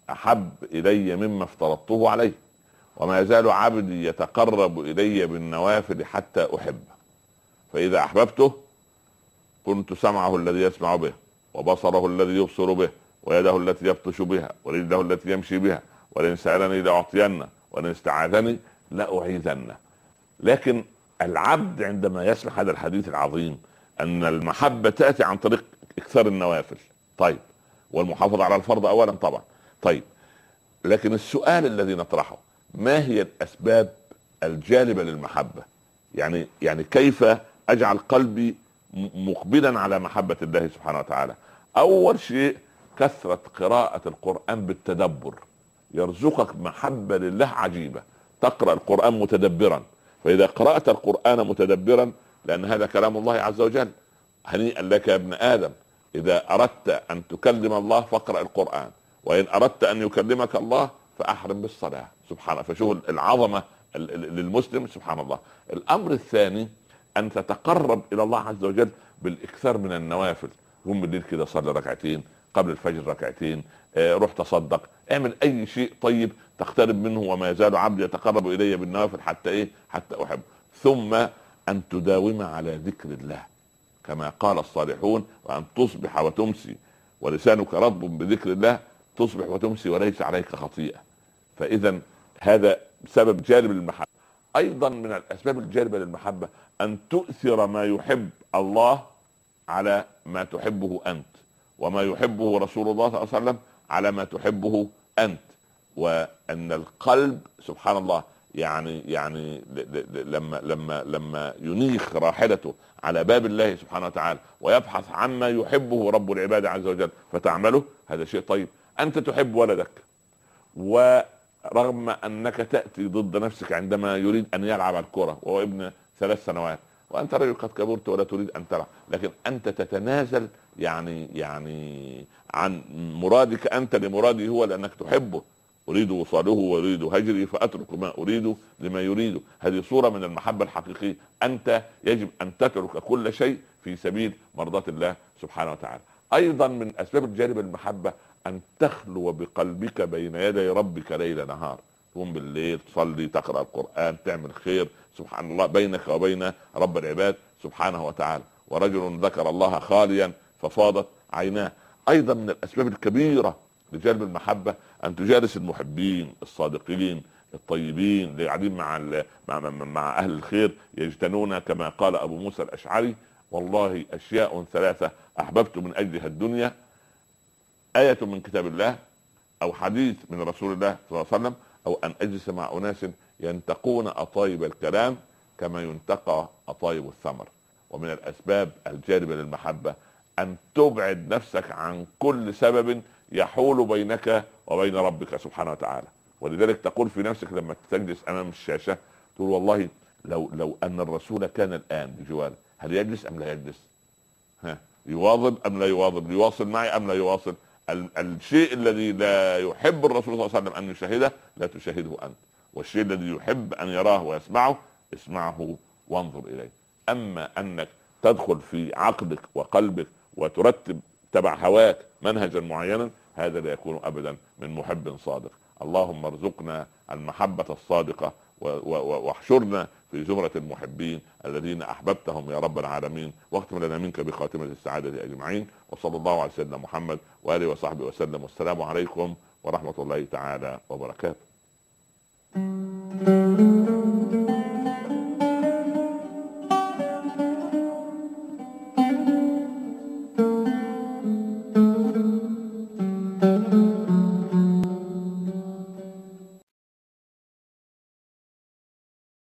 احب الي مما افترضته عليه، وما يزال عبدي يتقرب الي بالنوافل حتى احبه، فاذا احببته كنت سمعه الذي يسمع به، وبصره الذي يبصر به، ويده التي يبطش بها، ورجله التي يمشي بها، ولئن سألني لأعطينه، ولئن استعاذني لأعيذنه. لكن العبد عندما يسمع هذا الحديث العظيم أن المحبة تأتي عن طريق إكثار النوافل، طيب، والمحافظة على الفرض أولا طبعا، طيب، لكن السؤال الذي نطرحه: ما هي الأسباب الجالبة للمحبة؟ يعني كيف أجعل قلبي مقبلا على محبة الله سبحانه وتعالى؟ أول شيء كثرة قراءة القرآن بالتدبر، يرزقك محبة لله عجيبة. تقرأ القرآن متدبرا، فإذا قرأت القرآن متدبرا، لأن هذا كلام الله عز وجل، هنيئا لك يا ابن آدم إذا أردت أن تكلم الله فاقرأ القرآن، وإن أردت أن يكلمك الله فأحرم بالصلاة. سبحانه، فشوف العظمة للمسلم، سبحان الله. الأمر الثاني أن تتقرب إلى الله عز وجل بالإكثار من النوافل. قوم بالليل كده صلي ركعتين، قبل الفجر ركعتين، روح تصدق، اعمل أي شيء طيب تقترب منه. وما يزال عبدي يتقرب إلي بالنوافل حتى أحب. ثم أن تداوم على ذكر الله كما قال الصالحون: وأن تصبح وتمسي ولسانك رطب بذكر الله، تصبح وتمسي وليس عليك خطيئة. فإذا هذا سبب جالب للمحبة. أيضا من الأسباب الجالبة للمحبة أن تؤثر ما يحب الله على ما تحبه أنت، وما يحبه رسول الله صلى الله عليه وسلم على ما تحبه أنت. وأن القلب سبحان الله يعني لما ينيخ راحلته على باب الله سبحانه وتعالى ويبحث عما يحبه رب العباد عز وجل فتعمله، هذا شيء طيب. أنت تحب ولدك، ورغم أنك تأتي ضد نفسك عندما يريد أن يلعب الكرة وهو ابن 3 سنوات، وأنت رجل قد كبرت ولا تريد أن تلعب، لكن أنت تتنازل يعني عن مرادك أنت لمراده هو، لأنك تحبه. أريد وصاله وأريد هجري فأترك ما أريد لما يريده. هذه صورة من المحبة الحقيقية. أنت يجب أن تترك كل شيء في سبيل مرضاة الله سبحانه وتعالى. أيضا من أسباب الجانب المحبة أن تخلو بقلبك بين يدي ربك ليل نهار. تقوم بالليل تصلي، تقرأ القرآن، تعمل خير، سبحان الله، بينك وبين رب العباد سبحانه وتعالى. ورجل ذكر الله خاليا ففاضت عيناه. أيضا من الأسباب الكبيرة لجلب المحبة أن تجالس المحبين الصادقين الطيبين اللي قاعدين مع أهل الخير، يجتنون كما قال أبو موسى الأشعري: والله أشياء 3 أحببت من أجلها الدنيا: آية من كتاب الله، أو حديث من رسول الله صلى الله عليه وسلم، أو أن أجلس مع أناس ينتقون أطايب الكلام كما ينتقى أطايب الثمر. ومن الأسباب الجالبة للمحبة أن تبعد نفسك عن كل سبب يحول بينك وبين ربك سبحانه وتعالى. ولذلك تقول في نفسك لما تجلس أمام الشاشة، تقول: والله لو أن الرسول كان الآن بجواري، هل يجلس أم لا يجلس؟ يواظب أم لا يواظب؟ يواصل معي أم لا يواصل؟ الشيء الذي لا يحب الرسول صلى الله عليه وسلم أن يشاهده لا تشاهده أنت، والشيء الذي يحب أن يراه ويسمعه اسمعه وانظر إليه. أما أنك تدخل في عقلك وقلبك وترتب تبع هواك منهجا معينا، هذا لا يكون أبدا من محب صادق. اللهم ارزقنا المحبة الصادقة واحشرنا في زمرة المحبين الذين أحببتهم يا رب العالمين، واختم لنا منك بخاتمة السعادة أجمعين. وصلى الله على سيدنا محمد وآله وصحبه وسلم، والسلام عليكم ورحمة الله تعالى وبركاته.